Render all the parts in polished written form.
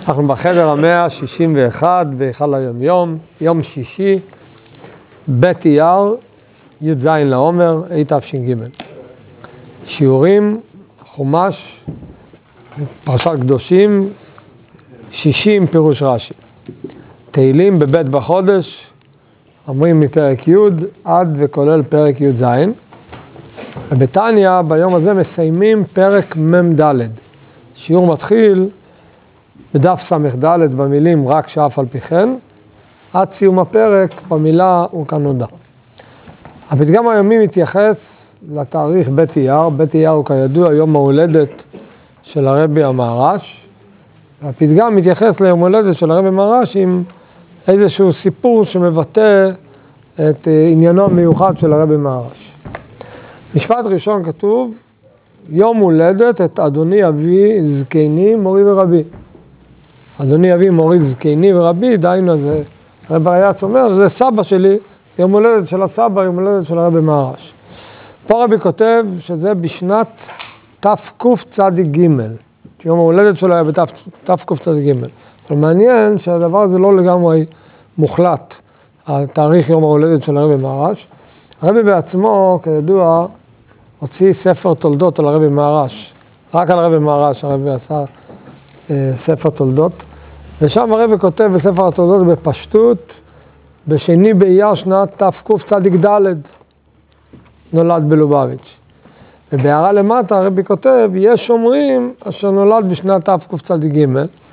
אנחנו בחדר 161 בהיכל היומיום, יום שישי, ב' אייר, י"ז לעומר, התש"ג. שיעורים, חומש, פרשת קדושים, 60 פירוש רש"י. תהילים בבית בחודש, אומרים מפרק י' עד וכולל פרק י"ז. ובתניא ביום הזה מסיימים פרק מ"ד. שיעור מתחיל בדף ס"ד במילים רק שאף על פי כן, עד סיום הפרק במילה וכנודע. הפתגם היומי מתייחס לתאריך ב' אייר. ב' אייר הוא כידוע יום ההולדת של הרבי המהר"ש. הפתגם מתייחס ליום הולדת של הרבי מהר"ש עם איזשהו סיפור שמבטא את עניינו המיוחד של הרבי מהר"ש. משפט ראשון כתוב, יום הולדת את אדוני אבי זקני מורי ורבי. אדוני אבי מורי זקני ורבי, דהיינו זה, הרב רייץ אומר, זה סבא שלי, יום הולדת של הסבא, יום הולדת של הרבי מהר"ש. פה רבי כותב שזה בשנת תקצ"ג, יום ההולדת שלו היה בתקצ"ג. אבל מעניין שהדבר הזה לא לגמרי מוחלט, התאריך יום ההולדת של הרבי מהר"ש. הרבי בעצמו, כידוע, הוציא ספר תולדות על הרבי מהר"ש. רק על הרבי מהר"ש הרבי עשה ספר תולדות. ושם הרבי כותב בספר התולדות בפשטות, בשני באייר שנת תקצ"ד נולד בלובביץ'. ובהערה למטה הרבי כותב, יש אומרים אשר נולד בשנת תקצ"ג,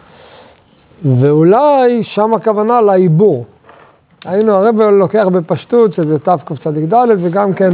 ואולי שם הכוונה לעיבור. היינו, הרבי לוקח בפשטות שזה תקצ"ד, וגם כן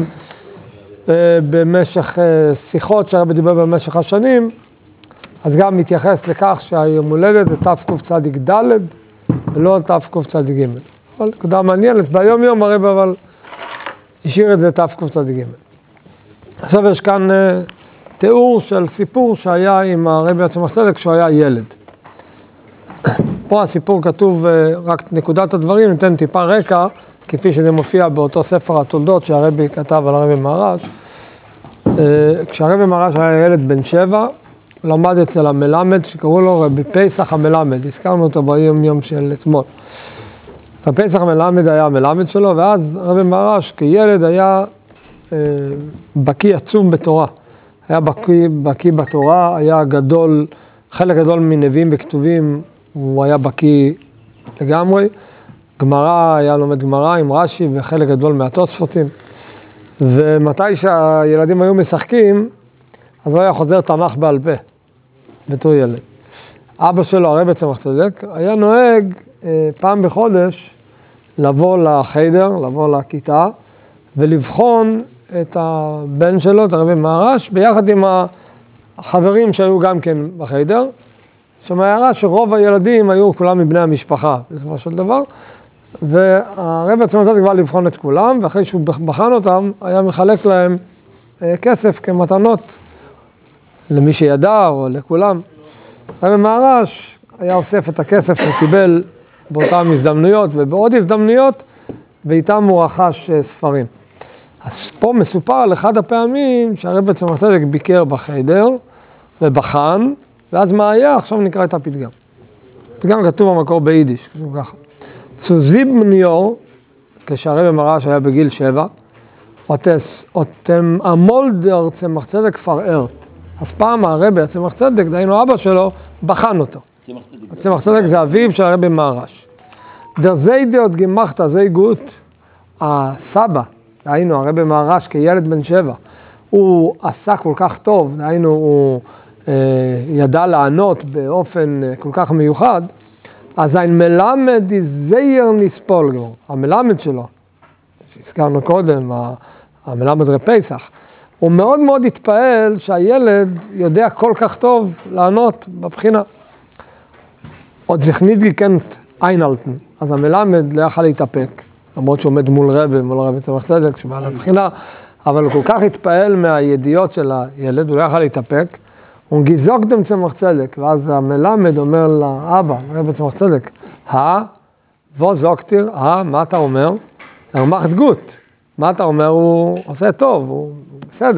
במשך שיחות שהרבי דיבר במשך השנים, אז גם מתייחס לכך שהיום הולדת זה תקצ"ד ולא תקצ"ג. אבל נקודה מעניינת, ביום יום הרבי אבל השאיר את זה תקצ"ג. עכשיו יש כאן תיאור של סיפור שהיה עם הרבי עצמך צדק כשהוא היה ילד. פה הסיפור כתוב רק נקודת הדברים, ניתן טיפה רקע, כפי שזה מופיע באותו ספר התולדות שהרבי כתב על הרבי מהר"ש. כשהרבי מהר"ש היה ילד בן 7, למד אצל המלמד שקראו לו רבי פסח המלמד, הזכרנו אותו ביום יום של אתמול. רבי פסח המלמד היה המלמד שלו, ואז הרבי מהר"ש כילד היה בקי עצום בתורה. היה בקי בתורה, היה גדול, חלק גדול מנביאים בכתובים, הוא היה בקי לגמרי. גמרא, היה לומד גמרא עם רש"י וחלק גדול מהתוספותים. ומתי שהילדים היו משחקים, אז הוא היה חוזר תנ"ך בעל פה, בתור ילד. אבא שלו, הרבי עצמך צדק, היה נוהג פעם בחודש לבוא לחדר, לבוא לכיתה, ולבחון את הבן שלו, את הרבי מהר"ש, ביחד עם החברים שהיו גם כן בחדר. שם הערה שרוב הילדים היו כולם מבני המשפחה, בסופו של דבר, והרבי עצמך צדק בא לבחון את כולם, ואחרי שהוא בחן אותם, היה מחלק להם כסף כמתנות, למי שידע או לכולם. הרבי מהר"ש היה אוסף את הכסף שקיבל באותן הזדמנויות ובעוד הזדמנויות, ואיתם הוא רכש ספרים. אז פה מסופר על אחד הפעמים שהרבי עצמך צדק ביקר בחדר ובחן, ואז מה היה? עכשיו נקרא את הפתגם. הפתגם כתוב במקור ביידיש, כתוב ככה. צו 7 Jahr, כשהרבי מהר"ש היה בגיל 7, אותם המולדר צמח צדק פרערת. אז פעם הרבי הצמח צדק, דהיינו אבא שלו, בחן אותו. צמח צדק זה אביו של הרבי מהר"ש. דר זיידות גמחת זי גוט, הסבא, דהיינו הרבי מהר"ש כילד בן 7, הוא עשה כל כך טוב, דהיינו הוא ידע לענות באופן כל כך מיוחד, אז ein מלמד זייר נספולגו, המלמד שלו, שהזכרנו קודם, המלמד רבי פסח, הוא מאוד מאוד התפעל שהילד יודע כל כך טוב לענות בבחינה. עוד זכנידגי כנת איינלטן, אז המלמד לא יכל להתאפק, למרות שהוא עומד מול רבי, מול רבי צמח צדק, שבא לבחינה, אבל הוא כל כך התפעל מהידיעות של הילד, הוא לא יכל להתאפק, הוא גיזוקתם צמח צדק, ואז המלמד אומר לאבא, רבי צמח צדק, בוא זוקטיר, מה אתה אומר? הרמחת גוט, מה אתה אומר? הוא עושה טוב, הוא בסדר.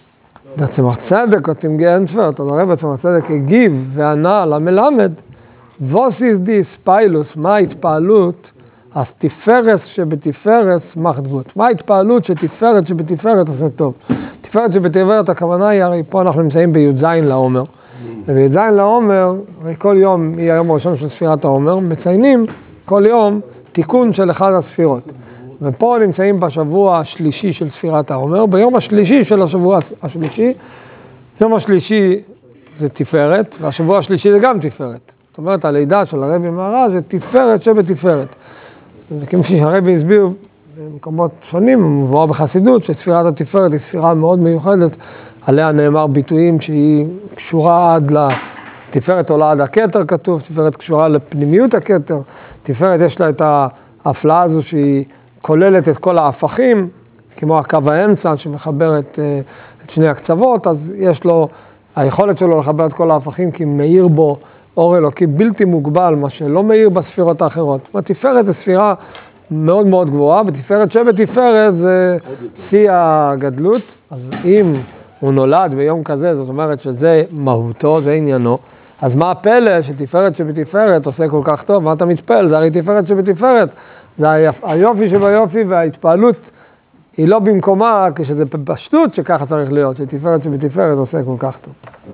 צמח צדק, אותם גאנצפרט, אז הרבי צמח צדק הגיב וענה למלמד, ווסיס דיס פיילוס, מה ההתפעלות? אז תפארס שבתפארס מחדבות. מה ההתפעלות שתפארת שבתפארת עושה טוב? תפארת שבתפארת הכוונה היא, הרי פה אנחנו נמצאים בי"ז לעומר. ובי"ז לעומר, הרי כל יום היא היום הראשון של ספירת העומר, מציינים כל יום תיקון של אחד הספירות. ופה נמצאים בשבוע השלישי של ספירת העומר, ביום השלישי של השבוע השלישי, יום השלישי זה תפארת, והשבוע השלישי זה גם תפארת. זאת אומרת, הלידה של הרבי מהר"ש זה תפארת שבתפארת. וכמו שהרבי הסביר במקומות שונים, מבואר בחסידות, שספירת התפארת היא ספירה מאוד מיוחדת, עליה נאמר ביטויים שהיא קשורה עד לתפארת עולה עד הכתר כתוב, תפארת קשורה לפנימיות הכתר, תפארת יש לה את ההפלאה הזו שהיא כוללת את כל ההפכים, כמו הקו האמצע שמחבר את שני הקצוות, אז יש לו, היכולת שלו לחבר את כל ההפכים כי מאיר בו אור אלוקי בלתי מוגבל, מה שלא מאיר בספירות האחרות. התפארת זה ספירה מאוד מאוד גבוהה, ותפארת שבתפארת זה שיא הגדלות, אז אם הוא נולד ביום כזה, זאת אומרת שזה מהותו, זה עניינו, אז מה הפלא שתפארת שבתפארת עושה כל כך טוב? מה אתה מתפעל? זה הרי תפארת שבתפארת, זה היופי שביופי וההתפעלות היא לא במקומה כשזה בפשטות שככה צריך להיות, שתפארת שבתפארת עושה כל כך טוב.